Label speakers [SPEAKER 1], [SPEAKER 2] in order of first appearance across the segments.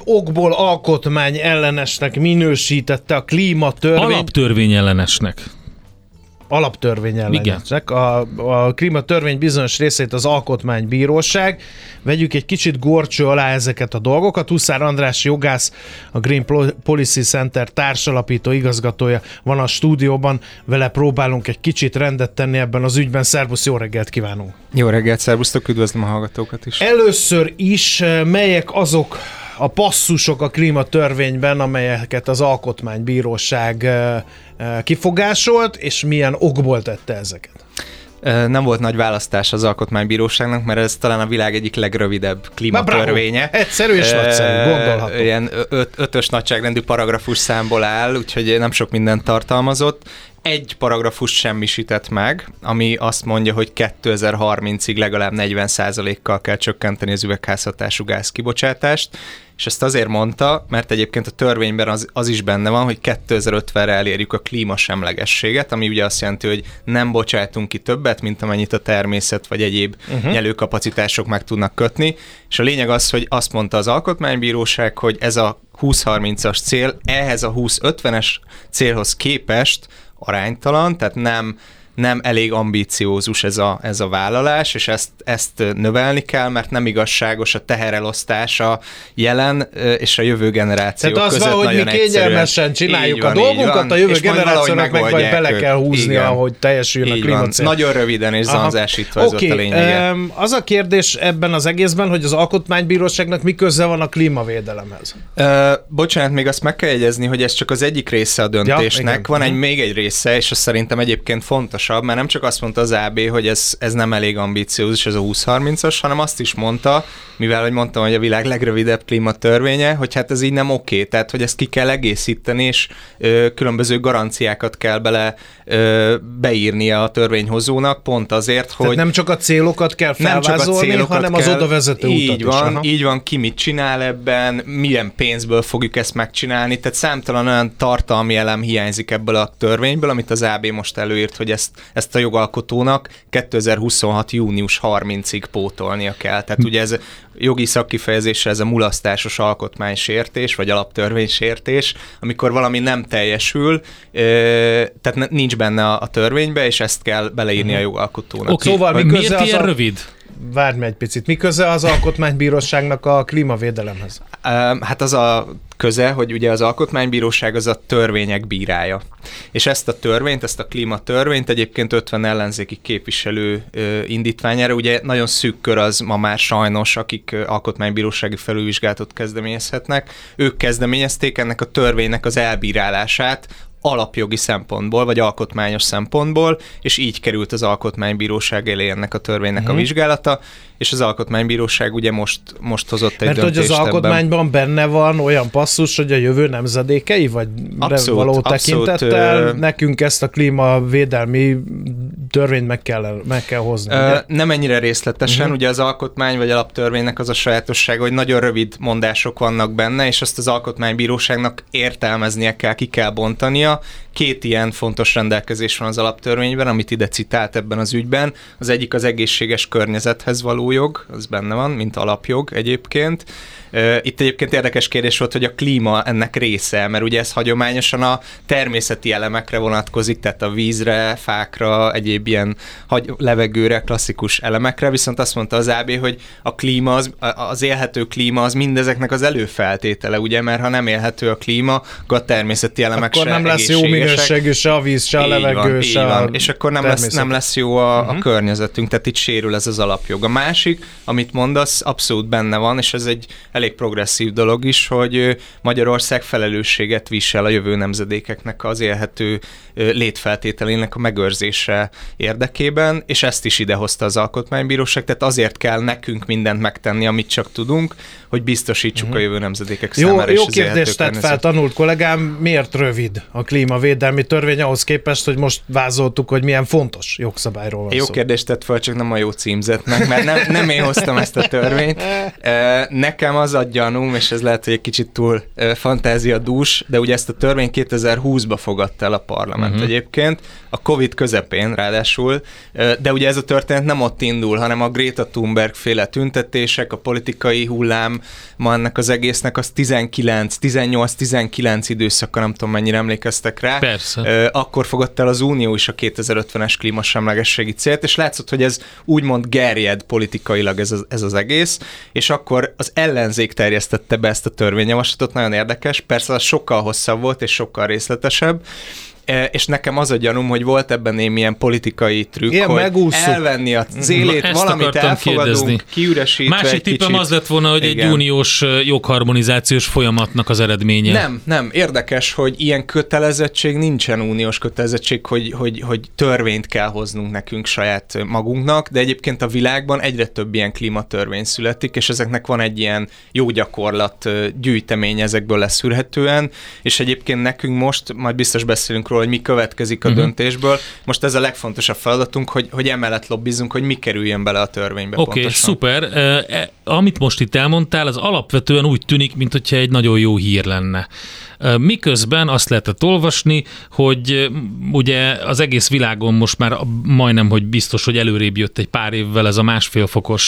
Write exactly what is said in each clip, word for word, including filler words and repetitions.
[SPEAKER 1] okból alkotmány ellenesnek minősítette a klímatörvény.
[SPEAKER 2] Alaptörvény ellenesnek.
[SPEAKER 1] Alaptörvény ellenesnek. A, a klímatörvény bizonyos részét az Alkotmánybíróság. Vegyük egy kicsit górcső alá ezeket a dolgokat. Huszár András jogász, a Green Policy Center társalapító igazgatója van a stúdióban. Vele próbálunk egy kicsit rendet tenni ebben az ügyben. Szervusz, jó reggelt kívánunk!
[SPEAKER 3] Jó reggelt, szervusztok, üdvözlöm a hallgatókat is.
[SPEAKER 1] Először is melyek azok a passzusok a klímatörvényben, amelyeket az Alkotmánybíróság kifogásolt, és milyen okból tette ezeket?
[SPEAKER 3] Nem volt nagy választás az Alkotmánybíróságnak, mert ez talán a világ egyik legrövidebb klímatörvénye.
[SPEAKER 1] Egyszerű és nagyszerű, gondolható.
[SPEAKER 3] Ilyen öt, ötös nagyságrendű paragrafus számból áll, úgyhogy nem sok mindent tartalmazott. Egy paragrafust semmisített meg, ami azt mondja, hogy kétezer-harmincig legalább negyven százalékkal kell csökkenteni az üvegházhatású gáz kibocsátást, és ezt azért mondta, mert egyébként a törvényben az, az is benne van, hogy kétezer-ötvenre elérjük a klímasemlegességet, ami ugye azt jelenti, hogy nem bocsátunk ki többet, mint amennyit a természet vagy egyéb uh-huh. nyelőkapacitások meg tudnak kötni, és a lényeg az, hogy azt mondta az Alkotmánybíróság, hogy ez a húsz harmincas cél ehhez a húsz ötvenes célhoz képest aránytalan, tehát nem, nem elég ambíciózus ez a, ez a vállalás, és ezt, ezt növelni kell, mert nem igazságos a teherelosztása jelen és a jövő generációk
[SPEAKER 1] tehát
[SPEAKER 3] között
[SPEAKER 1] az
[SPEAKER 3] nagyon
[SPEAKER 1] van, hogy mi kényelmesen csináljuk van, a dolgunkat, a jövő generációnak meg majd bele ők. kell húznia, ahogy teljesüljön a klímacél.
[SPEAKER 3] Nagyon röviden és zanzásítva ez
[SPEAKER 1] okay.
[SPEAKER 3] volt a lényege.
[SPEAKER 1] Um, az a kérdés ebben az egészben, hogy az Alkotmánybíróságnak mi köze van a klímavédelemhez?
[SPEAKER 3] Uh, bocsánat, még azt meg kell jegyezni, hogy ez csak az egyik része a döntésnek. Ja, van egy még egy része, és az szerintem egyébként fontos, mert nem csak azt mondta az á bé, hogy ez, ez nem elég ambiciózus, ez a húsz harmincas, hanem azt is mondta, mivel hogy mondtam, hogy a világ legrövidebb klímatörvénye, hogy hát ez így nem oké, tehát hogy ezt ki kell egészíteni, és ö, különböző garanciákat kell bele ö, beírnia a törvényhozónak, pont azért, hogy...
[SPEAKER 1] Tehát nem csak a célokat kell felvázolni, hanem kell, az oda vezető
[SPEAKER 3] így
[SPEAKER 1] utat
[SPEAKER 3] van,
[SPEAKER 1] is. Aha.
[SPEAKER 3] Így van, ki mit csinál ebben, milyen pénzből fogjuk ezt megcsinálni, tehát számtalan olyan tartalmi elem hiányzik ebből a törvényből, amit az á bé most előírt, hogy ezt ezt a jogalkotónak kétezer-huszonhat. június harmincadikáig pótolnia kell. Tehát ugye ez jogi szakkifejezésre ez a mulasztásos alkotmánysértés, vagy alaptörvénysértés, amikor valami nem teljesül, tehát nincs benne a törvénybe, és ezt kell beleírni uh-huh. a jogalkotónak.
[SPEAKER 2] Okay. Szóval mi miért ilyen a... rövid?
[SPEAKER 1] Várj meg egy picit. Mi köze az Alkotmánybíróságnak a klímavédelemhez?
[SPEAKER 3] Hát az a köze, hogy ugye az Alkotmánybíróság az a törvények bírája. És ezt a törvényt, ezt a klímatörvényt egyébként ötven ellenzéki képviselő indítványára, ugye nagyon szűk kör az ma már sajnos, akik alkotmánybírósági felülvizsgálatot kezdeményezhetnek. Ők kezdeményezték ennek a törvénynek az elbírálását, alapjogi szempontból, vagy alkotmányos szempontból, és így került az Alkotmánybíróság elé ennek a törvénynek hmm. a vizsgálata, és az Alkotmánybíróság ugye most, most hozott egy
[SPEAKER 1] Mert
[SPEAKER 3] döntést
[SPEAKER 1] hogy az
[SPEAKER 3] ebben.
[SPEAKER 1] Alkotmányban benne van olyan passzus, hogy a jövő nemzedékei, vagy abszolút, való tekintettel
[SPEAKER 3] abszolút,
[SPEAKER 1] nekünk ezt a klímavédelmi törvényt meg kell, meg kell hozni.
[SPEAKER 3] Ö, nem ennyire részletesen, uh-huh. ugye az alkotmány vagy alaptörvénynek az a sajátossága, hogy nagyon rövid mondások vannak benne, és azt az Alkotmánybíróságnak értelmeznie kell, ki kell bontania. Két ilyen fontos rendelkezés van az alaptörvényben, amit ide citált ebben az ügyben. Az egyik az egészséges környezethez való jog, az benne van, mint alapjog egyébként. Itt egyébként érdekes kérdés volt, hogy a klíma ennek része, mert ugye ez hagyományosan a természeti elemekre vonatkozik, tehát a vízre, fákra, egyéb ilyen levegőre, klasszikus elemekre, viszont azt mondta az á bé, hogy a klíma, az, az élhető klíma az mindezeknek az előfeltétele, ugye, mert ha nem élhető a klíma, akkor a természeti elemek
[SPEAKER 1] akkor
[SPEAKER 3] se
[SPEAKER 1] nem lesz jó minőségű, se a víz, se a levegő,
[SPEAKER 3] van,
[SPEAKER 1] se a
[SPEAKER 3] és akkor nem lesz, nem lesz jó a, uh-huh. a környezetünk, tehát itt sérül ez az alapjog. A másik, amit mondasz, abszolút benne van, és ez egy elég progresszív dolog is, hogy Magyarország felelősséget visel a jövő nemzedékeknek az élhető létfeltételének a megőrzése érdekében, és ezt is idehozta az Alkotmánybíróság, tehát azért kell nekünk mindent megtenni, amit csak tudunk, hogy biztosítsuk uh-huh. a jövő nemzedékek
[SPEAKER 1] jó,
[SPEAKER 3] számára.
[SPEAKER 1] Jó
[SPEAKER 3] és
[SPEAKER 1] kérdést tett fel, tanult kollégám, miért rövid a klímavédelmi törvény ahhoz képest, hogy most vázoltuk, hogy milyen fontos jogszabályról van
[SPEAKER 3] jó
[SPEAKER 1] szó.
[SPEAKER 3] kérdést tett fel, csak nem a jó címzetnek, mert nem, nem én hoztam ezt a törvényt. Nekem az a gyanúm, és ez lehet, hogy egy kicsit túl fantáziadús, de ugye ezt a törvényt kétezer-húszba fogadta el a parlament uh-huh. egyébként, a Covid közepén ráadásul, de ugye ez a történet nem ott indul, hanem a Greta Thunberg féle tüntetések, a politikai hullám, ma ennek az egésznek az tizenkilenc, tizennyolc tizenkilenc időszaka, nem tudom mennyire emlékeztek rá.
[SPEAKER 2] Persze.
[SPEAKER 3] Akkor fogadta el az Unió is a kétezer-ötvenes klímasemlegességi célt, és látszott, hogy ez úgymond gerjed politikailag ez az, ez az egész, és akkor az ellenzék terjesztette be ezt a törvényjavaslatot, nagyon érdekes, persze az sokkal hosszabb volt, és sokkal részletesebb, és nekem az a gyanúm, hogy volt ebben némilyen politikai trükk,
[SPEAKER 1] ilyen
[SPEAKER 3] hogy
[SPEAKER 1] megúszuk.
[SPEAKER 3] elvenni a zélét,
[SPEAKER 2] ezt
[SPEAKER 3] valamit elfogadunk, kérdezni. Kiüresítve
[SPEAKER 2] Másik tippem
[SPEAKER 3] kicsit.
[SPEAKER 2] Az lett volna, hogy
[SPEAKER 3] Igen.
[SPEAKER 2] egy uniós jogharmonizációs folyamatnak az eredménye.
[SPEAKER 3] Nem, nem. Érdekes, hogy ilyen kötelezettség nincsen, uniós kötelezettség, hogy, hogy, hogy törvényt kell hoznunk nekünk saját magunknak, de egyébként a világban egyre több ilyen klímatörvény születik, és ezeknek van egy ilyen jó gyakorlat gyűjtemény ezekből leszűrhetően, és egyébként nekünk most, majd biztos beszélünk róla, hogy mi következik a uh-huh. döntésből. Most ez a legfontosabb feladatunk, hogy, hogy emellett lobbizunk, hogy mi kerüljön bele a törvénybe.
[SPEAKER 2] Oké, okay, szuper. E, amit most itt elmondtál, az alapvetően úgy tűnik, mintha egy nagyon jó hír lenne. Miközben azt lehetett olvasni, hogy ugye az egész világon most már majdnem, hogy biztos, hogy előrébb jött egy pár évvel ez a másfél fokos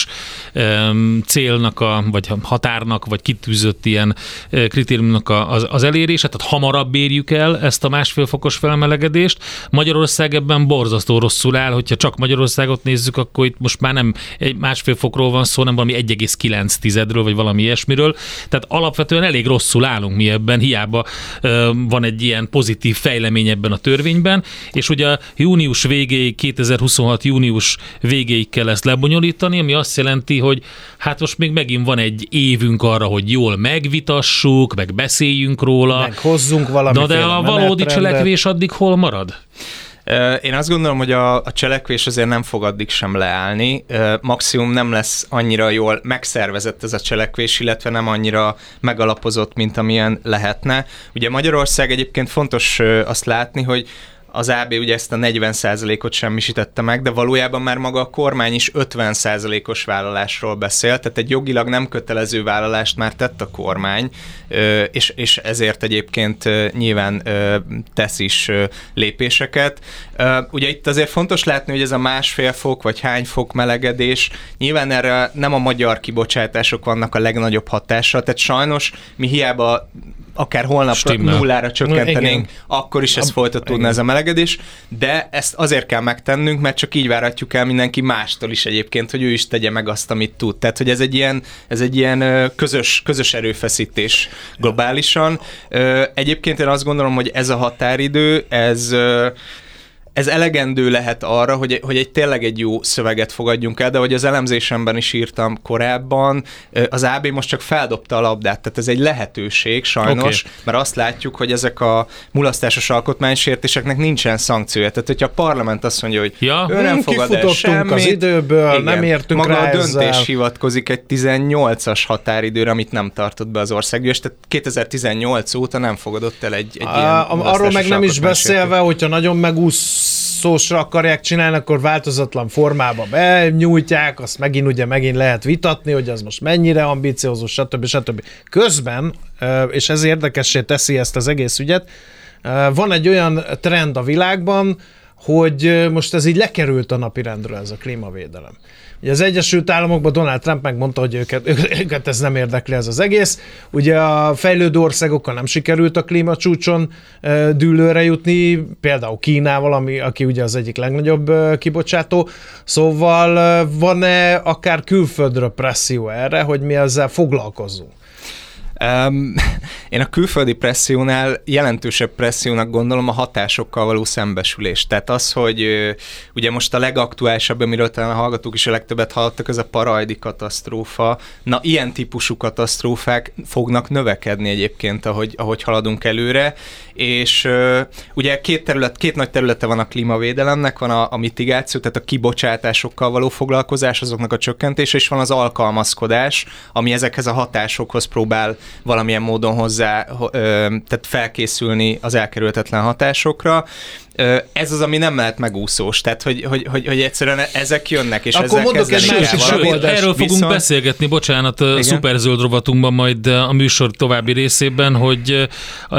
[SPEAKER 2] célnak, a, vagy határnak, vagy kitűzött ilyen kritériumnak az, az elérése, tehát hamarabb érjük el ezt a másfél fokos felmelegedést. Magyarország ebben borzasztó rosszul áll, hogyha csak Magyarországot nézzük, akkor itt most már nem egy másfél fokról van szó, nem valami egy egész kilenc tizedről, vagy valami ilyesmiről. Tehát alapvetően elég rosszul állunk mi ebben, hiába van egy ilyen pozitív fejlemény ebben a törvényben, és ugye június végéig, kétezer-huszonhat június végéig kell ezt lebonyolítani, ami azt jelenti, hogy hát most még megint van egy évünk arra, hogy jól megvitassuk, meg beszéljünk róla.
[SPEAKER 1] Meg hozzunk valamiféle
[SPEAKER 2] de a valódi cselekvés addig hol marad?
[SPEAKER 3] Én azt gondolom, hogy a, a cselekvés azért nem fog addig sem leállni. Maximum nem lesz annyira jól megszervezett ez a cselekvés, illetve nem annyira megalapozott, mint amilyen lehetne. Ugye Magyarország egyébként fontos azt látni, hogy az á bé ugye ezt a negyven százalékot semmisítette meg, de valójában már maga a kormány is ötven százalékos vállalásról beszél, tehát egy jogilag nem kötelező vállalást már tett a kormány, és, és ezért egyébként nyilván tesz is lépéseket. Ugye itt azért fontos látni, hogy ez a másfél fok, vagy hány fok melegedés, nyilván erre nem a magyar kibocsátások vannak a legnagyobb hatással, tehát sajnos mi hiába akár holnap Stimmel. nullára csökkentenénk, igen. akkor is ez folytatódna ez a melegedés, de ezt azért kell megtennünk, mert csak így várhatjuk el mindenki mástól is egyébként, hogy ő is tegye meg azt, amit tud. Tehát, hogy ez egy ilyen, ez egy ilyen közös, közös erőfeszítés globálisan. Egyébként én azt gondolom, hogy ez a határidő, ez... Ez elegendő lehet arra, hogy, hogy egy tényleg egy jó szöveget fogadjunk el, de hogy az elemzésemben is írtam korábban, az á bé most csak feldobta a labdát, tehát ez egy lehetőség sajnos, okay. mert azt látjuk, hogy ezek a mulasztásos alkotmánysértéseknek nincsen szankciója. Tehát, hogyha a parlament azt mondja, hogy
[SPEAKER 2] ja.
[SPEAKER 3] ő nem fogad el semmit,
[SPEAKER 1] az időből, igen, nem értünk
[SPEAKER 3] maga
[SPEAKER 1] rá
[SPEAKER 3] a döntés
[SPEAKER 1] ezzel.
[SPEAKER 3] hivatkozik egy tizennyolcas határidőre, amit nem tartott be az országgyűlés, tehát kétezer-tizennyolc óta nem fogadott el egy, egy a, ilyen
[SPEAKER 1] arról meg nem is beszélve, hogyha nagyon megúsz szósra akarják csinálni, akkor változatlan formába benyújtják, azt megint ugye megint lehet vitatni, hogy az most mennyire ambiciózus, stb. stb. Közben, és ez érdekessé teszi ezt az egész ügyet, van egy olyan trend a világban, hogy most ez így lekerült a napirendről, ez a klímavédelem. Ugye az Egyesült Államokban Donald Trump megmondta, hogy őket, őket ez nem érdekli ez az egész. Ugye a fejlődő országokkal nem sikerült a klímacsúcson dűlőre jutni, például Kínával, ami, aki ugye az egyik legnagyobb kibocsátó. Szóval van-e akár külföldről presszió erre, hogy mi ezzel foglalkozzunk?
[SPEAKER 3] Um, én a külföldi pressziónál jelentősebb pressziónak gondolom a hatásokkal való szembesülés. Tehát az, hogy uh, ugye most a legaktuálisabb, amiről talán a hallgatók is a legtöbbet hallottak, ez a parajdi katasztrófa. Na, ilyen típusú katasztrófák fognak növekedni egyébként, ahogy, ahogy haladunk előre, és uh, ugye két terület, két nagy területe van a klímavédelemnek, van a, a mitigáció, tehát a kibocsátásokkal való foglalkozás, azoknak a csökkentése, és van az alkalmazkodás, ami ezekhez a hatásokhoz próbál valamilyen módon hozzá, ö, tehát felkészülni az elkerülhetetlen hatásokra. ez az, ami nem lehet megúszós, tehát hogy, hogy, hogy, hogy egyszerűen ezek jönnek, és
[SPEAKER 1] akkor
[SPEAKER 3] ezzel
[SPEAKER 1] mondok egy másik
[SPEAKER 2] Sőt, erről fogunk
[SPEAKER 3] Viszont...
[SPEAKER 2] beszélgetni, bocsánat, igen? Szuperzöld rovatunkban majd a műsor további részében, hogy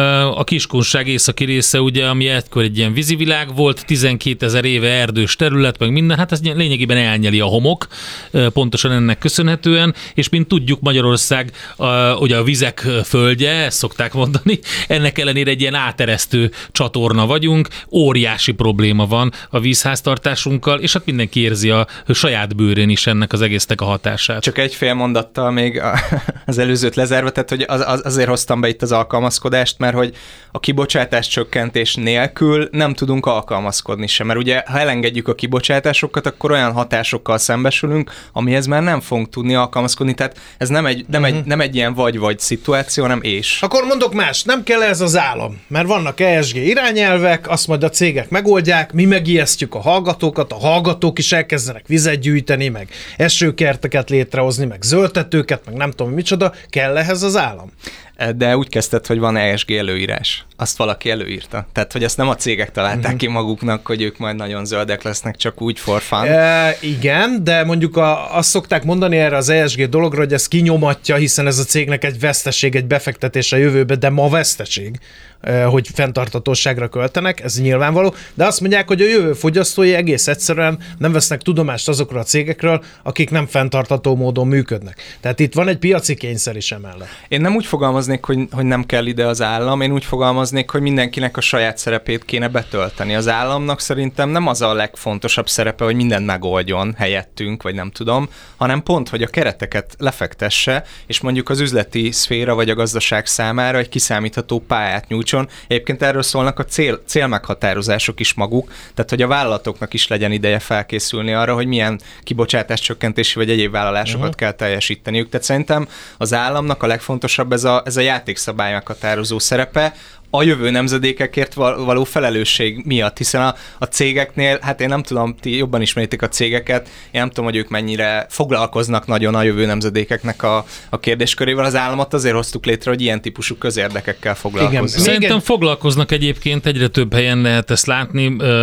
[SPEAKER 2] a Kiskunság északi része, ugye, ami egykor egy ilyen vízivilág volt, tizenkétezer éve erdős terület, meg minden, hát ez lényegében elnyeli a homok, pontosan ennek köszönhetően, és mint tudjuk, Magyarország ugye a vizek földje, ezt szokták mondani, ennek ellenére egy ilyen áteresztő csatorna vagyunk, óriási probléma van a vízháztartásunkkal, és hát mindenki érzi a saját bőrén is ennek az egésznek a hatását.
[SPEAKER 3] Csak egy fél mondattal még az előzőt lezárva, tehát hogy az, az, azért hoztam be itt az alkalmazkodást, mert hogy a kibocsátás csökkentés nélkül nem tudunk alkalmazkodni sem, mert ugye ha elengedjük a kibocsátásokat, akkor olyan hatásokkal szembesülünk, amihez már nem fogunk tudni alkalmazkodni, tehát ez nem egy, nem uh-huh. egy, nem egy ilyen vagy-vagy szituáció, hanem és.
[SPEAKER 1] Akkor mondok más, nem kell ez az állam, mert vannak E S G irányelvek, azt majd a cégek megoldják, mi megijesztjük a hallgatókat, a hallgatók is elkezdenek vizet gyűjteni, meg esőkerteket létrehozni, meg zöldtetőket, meg nem tudom micsoda, kell ehhez az állam?
[SPEAKER 3] De úgy kezdted, hogy van E S G előírás. Azt valaki előírta. Tehát, hogy ezt nem a cégek találták uh-huh. ki maguknak, hogy ők majd nagyon zöldek lesznek, csak úgy for fun.
[SPEAKER 1] E, igen, de mondjuk a, azt szokták mondani erre az E S G dologra, hogy ez kinyomatja, hiszen ez a cégnek egy veszteség, egy befektetés a jövőbe, de ma veszteség, hogy fenntarthatóságra költenek, ez nyilvánvaló, de azt mondják, hogy a jövő fogyasztói egész egyszerűen nem vesznek tudomást azokról a cégekről, akik nem fenntartható módon működnek. Tehát itt van egy piaci kényszer is emellett.
[SPEAKER 3] Én nem úgy fogalmaznék, hogy, hogy nem kell ide az állam, én úgy fogalmaznék, hogy mindenkinek a saját szerepét kéne betölteni. Az államnak szerintem nem az a legfontosabb szerepe, hogy mindent megoldjon helyettünk, vagy nem tudom, hanem pont, hogy a kereteket lefektesse, és mondjuk az üzleti szféra vagy a gazdaság számára egy kiszámítható pályát nyújtson. Egyébként erről szólnak a cél, célmeghatározások is maguk, tehát hogy a vállalatoknak is legyen ideje felkészülni arra, hogy milyen kibocsátás csökkentési vagy egyéb vállalásokat uh-huh. kell teljesíteniük. Tehát szerintem az államnak a legfontosabb ez a, ez a játékszabály meghatározó szerepe, a jövő nemzedékekért való felelősség miatt, hiszen a, a cégeknél, hát én nem tudom, ti jobban ismeritek a cégeket, én nem tudom, hogy ők mennyire foglalkoznak nagyon a jövő nemzedékeknek a, a kérdéskörével. Az államot azért hoztuk létre, hogy ilyen típusú közérdekekkel foglalkoznak.
[SPEAKER 2] Szerintem igen. foglalkoznak egyébként, egyre több helyen lehet ezt látni,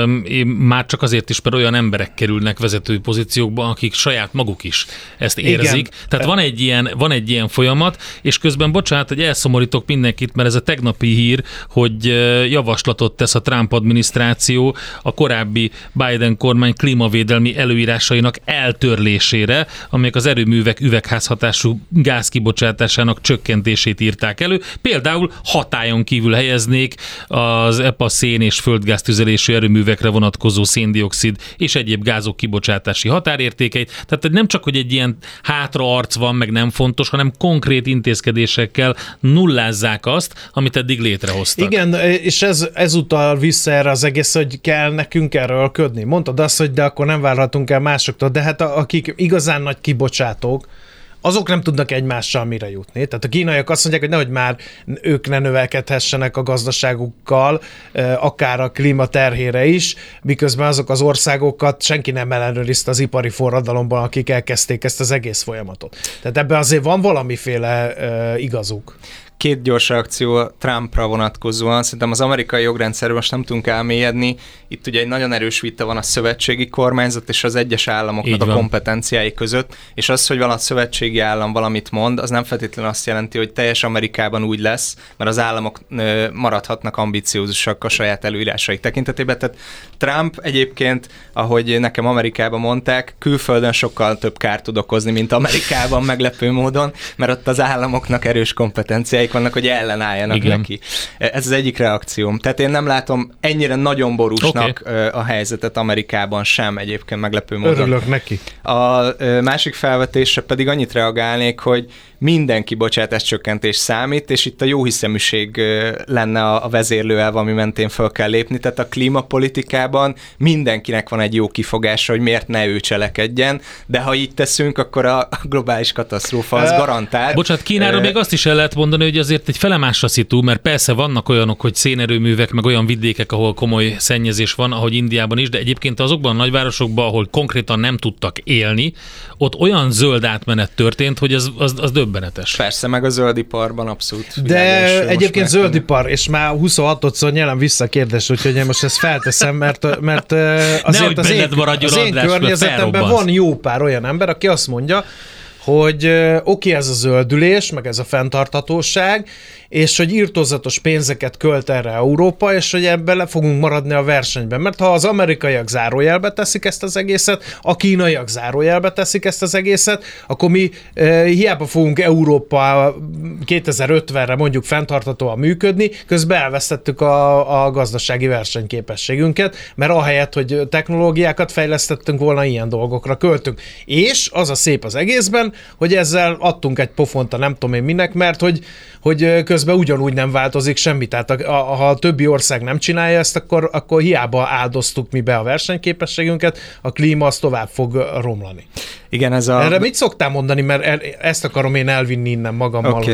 [SPEAKER 2] már csak azért is, mert olyan emberek kerülnek vezetői pozíciókba, akik saját maguk is ezt érzik. Igen. Tehát van egy, ilyen, van egy ilyen folyamat, és közben bocsánat, hogy elszomorítok mindenkit, mert ez a tegnapi hír, hogy javaslatot tesz a Trump adminisztráció a korábbi Biden kormány klímavédelmi előírásainak eltörlésére, amelyek az erőművek üvegházhatású gázkibocsátásának csökkentését írták elő. Például hatályon kívül helyeznék az E P A szén és földgáztüzelésű erőművekre vonatkozó széndioxid és egyéb gázok kibocsátási határértékeit. Tehát nem csak, hogy egy ilyen hátraarc van, meg nem fontos, hanem konkrét intézkedésekkel nullázzák azt, amit eddig létrehoztak.
[SPEAKER 1] Igen, és ez, ez utal vissza erre az egész, hogy kell nekünk erről ködni. Mondtad azt, hogy de akkor nem várhatunk el másoktól, de hát akik igazán nagy kibocsátók, azok nem tudnak egymással mire jutni. Tehát a kínaiak azt mondják, hogy nehogy már ők ne növelkedhessenek a gazdaságukkal, akár a klíma terhére is, miközben azok az országokat senki nem ellenőrizte az ipari forradalomban, akik elkezdték ezt az egész folyamatot. Tehát ebben azért van valamiféle uh, igazuk.
[SPEAKER 3] Két gyors reakció Trumpra vonatkozóan. Szerintem az amerikai jogrendszerben most nem tudunk elmélyedni. Itt ugye egy nagyon erős vita van a szövetségi kormányzat és az egyes államoknak a kompetenciái között, és az, hogy van a szövetségi állam valamit mond, az nem feltétlenül azt jelenti, hogy teljes Amerikában úgy lesz, mert az államok maradhatnak ambiciózusak a saját előírásaik tekintetében. Tehát Trump egyébként, ahogy nekem Amerikában mondták, külföldön sokkal több kárt tud okozni, mint Amerikában meglepő módon, mert ott az államoknak erős kompetenciái vannak, hogy ellenálljanak Igen. neki. Ez az egyik reakcióm. Tehát én nem látom ennyire nagyon borúsnak okay. a helyzetet Amerikában sem egyébként meglepő módon.
[SPEAKER 1] Örülök neki.
[SPEAKER 3] A másik felvetésre pedig annyit reagálnék, hogy minden kibocsátás csökkentés számít, és itt a jóhiszeműség lenne a vezérlőelv, ami mentén föl kell lépni. Tehát a klímapolitikában mindenkinek van egy jó kifogása, hogy miért ne ő cselekedjen, de ha így teszünk, akkor a globális katasztrófa az garantált.
[SPEAKER 2] Bocsánat, Kínáról még azt is el lehet mondani, hogy azért egy felemás a szitu, mert persze vannak olyanok, hogy szénerőművek, meg olyan vidékek, ahol komoly szennyezés van, ahogy Indiában is, de egyébként azokban a nagyvárosokban, ahol konkrétan nem tudtak élni, ott olyan zöld átmenet történt, hogy az, az, az döbbenetes. döbbenetes.
[SPEAKER 3] Persze, meg a zöldiparban abszolút.
[SPEAKER 1] De világos, egyébként zöldipar, és már huszonhatodszor nyelem vissza a kérdést, úgyhogy én most ezt felteszem, mert, mert azért az én, az én környezetemben van jó pár olyan ember, aki azt mondja, hogy oké, okay, ez a zöldülés, meg ez a fenntarthatóság, és hogy irtózatos pénzeket költ erre Európa, és hogy ebben le fogunk maradni a versenyben. Mert ha az amerikaiak zárójelbe teszik ezt az egészet, a kínaiak zárójelbe teszik ezt az egészet, akkor mi e, hiába fogunk Európa kétezer-ötvenre mondjuk fenntarthatóan működni, közben elvesztettük a, a gazdasági versenyképességünket, mert ahelyett, hogy technológiákat fejlesztettünk volna, ilyen dolgokra költünk. És az a szép az egészben, hogy ezzel adtunk egy pofont a nem tudom én minek, mert hogy, hogy közben ugyanúgy nem változik semmi. Tehát a, a, ha a többi ország nem csinálja ezt, akkor, akkor hiába áldoztuk mi be a versenyképességünket, a klíma az tovább fog romlani.
[SPEAKER 3] Igen, ez a...
[SPEAKER 1] Erre mit szoktál mondani, mert ezt akarom én elvinni innen magammal.
[SPEAKER 3] Okay.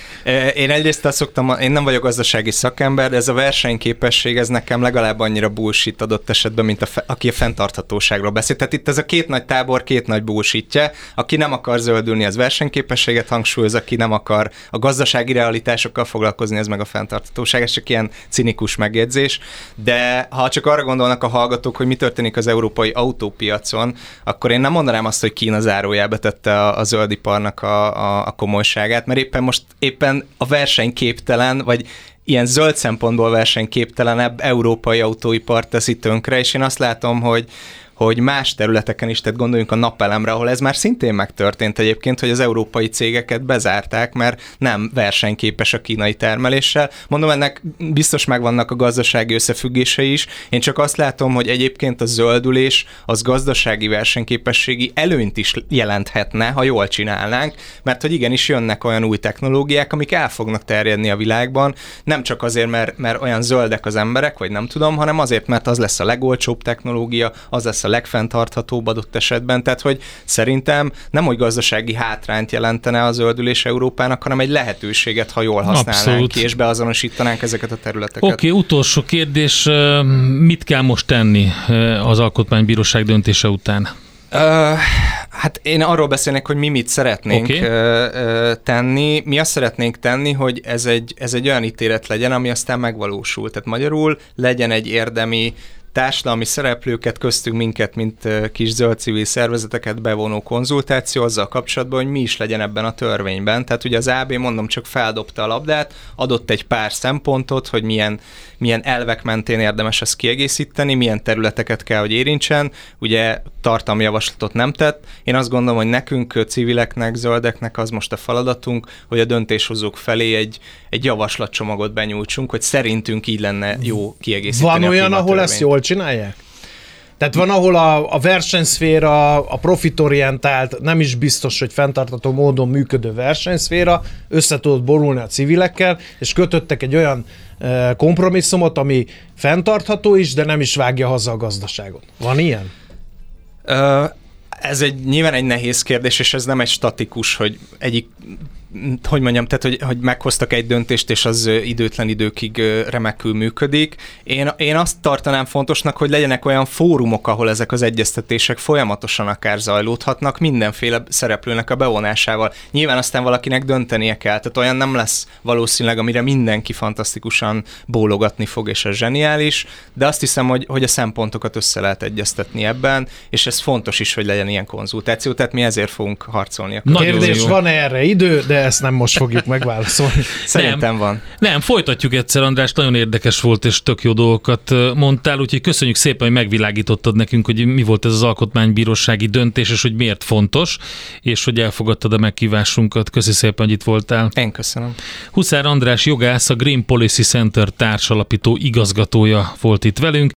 [SPEAKER 3] Én egyrészt azt szoktam, én nem vagyok gazdasági szakember, de ez a versenyképesség, ez nekem legalább annyira bullshit adott esetben, mint a fe, aki a fenntarthatóságról beszél. Tehát itt ez a két nagy tábor, két nagy bullshitje. Aki nem akar zöldülni, az versenyképességet hangsúlyoz, aki nem akar a gazdasági realitásokkal foglalkozni, ez meg a fenntarthatóság. Ez csak ilyen cinikus megjegyzés. De ha csak arra gondolnak a hallgatók, hogy mi történik az európai autópiacon, akkor én nem mondanám azt, hogy Kína zárójelbe tette a, a zöldiparnak a, a, a komolyságát, mert éppen most éppen a versenyképtelen, vagy ilyen zöld szempontból versenyképtelenebb európai autóipart teszi tönkre, és én azt látom, hogy hogy más területeken is, tehát gondoljunk a napelemre, ahol ez már szintén megtörtént egyébként, hogy az európai cégeket bezárták, mert nem versenyképes a kínai termeléssel. Mondom, ennek biztos megvannak a gazdasági összefüggései is. Én csak azt látom, hogy egyébként a zöldülés az gazdasági versenyképességi előnyt is jelenthetne, ha jól csinálnánk, mert hogy igenis jönnek olyan új technológiák, amik el fognak terjedni a világban, nem csak azért, mert, mert olyan zöldek az emberek, vagy nem tudom, hanem azért, mert az lesz a legolcsóbb technológia, az lesz a legfenntarthatóbb adott esetben, tehát hogy szerintem nem hogy gazdasági hátrányt jelentene a zöldülés Európának, hanem egy lehetőséget, ha jól használnánk Abszolút. Ki, és beazonosítanánk ezeket a területeket.
[SPEAKER 2] Oké, okay, utolsó kérdés, mit kell most tenni az Alkotmánybíróság döntése után?
[SPEAKER 3] Uh, hát én arról beszélnék, hogy mi mit szeretnénk okay. uh, tenni. Mi azt szeretnénk tenni, hogy ez egy, ez egy olyan ítélet legyen, ami aztán megvalósul. Tehát magyarul legyen egy érdemi társadalmi szereplőket, köztünk minket, mint kis zöld civil szervezeteket bevonó konzultáció azzal kapcsolatban, hogy mi is legyen ebben a törvényben. Tehát ugye az á bé, mondom, csak feldobta a labdát, adott egy pár szempontot, hogy milyen, milyen elvek mentén érdemes ezt kiegészíteni, milyen területeket kell, hogy érintsen. Ugye tartalmi javaslatot nem tett. Én azt gondolom, hogy nekünk, civileknek, zöldeknek az most a feladatunk, hogy a döntéshozók felé egy, egy javaslatcsomagot benyújtsunk, hogy szerintünk így lenne jó kiegészíteni.
[SPEAKER 1] Van olyan, ahol ezt jól csinálják? Tehát van, ahol a, a versenyszféra, a profitorientált, nem is biztos, hogy fenntartható módon működő versenyszféra össze tudott borulni a civilekkel, és kötöttek egy olyan e, kompromisszumot, ami fenntartható is, de nem is vágja haza a gazdaságot. Van ilyen?
[SPEAKER 3] Uh, ez egy nyilván egy nehéz kérdés, és ez nem egy statikus, hogy egyik hogy mondjam, tehát, hogy, hogy meghoztak egy döntést, és az időtlen időkig remekül működik. Én, én azt tartanám fontosnak, hogy legyenek olyan fórumok, ahol ezek az egyeztetések folyamatosan akár zajlódhatnak, mindenféle szereplőnek a bevonásával. Nyilván aztán valakinek döntenie kell, tehát olyan nem lesz valószínűleg, amire mindenki fantasztikusan bólogatni fog, és ez zseniális, de azt hiszem, hogy, hogy a szempontokat össze lehet egyeztetni ebben, és ez fontos is, hogy legyen ilyen konzultáció, tehát mi ezért fogunk harcolni. A
[SPEAKER 1] kérdés, van erre idő, de ezt nem most fogjuk megválaszolni.
[SPEAKER 3] Szerintem
[SPEAKER 2] nem,
[SPEAKER 3] van.
[SPEAKER 2] Nem, folytatjuk egyszer, András, nagyon érdekes volt, és tök jó dolgokat mondtál, úgyhogy köszönjük szépen, hogy megvilágítottad nekünk, hogy mi volt ez az alkotmánybírósági döntés, és hogy miért fontos, és hogy elfogadtad a meghívásunkat. Köszi szépen, hogy itt voltál.
[SPEAKER 3] Én köszönöm.
[SPEAKER 2] Huszár András jogász, a Green Policy Center társalapító igazgatója volt itt velünk.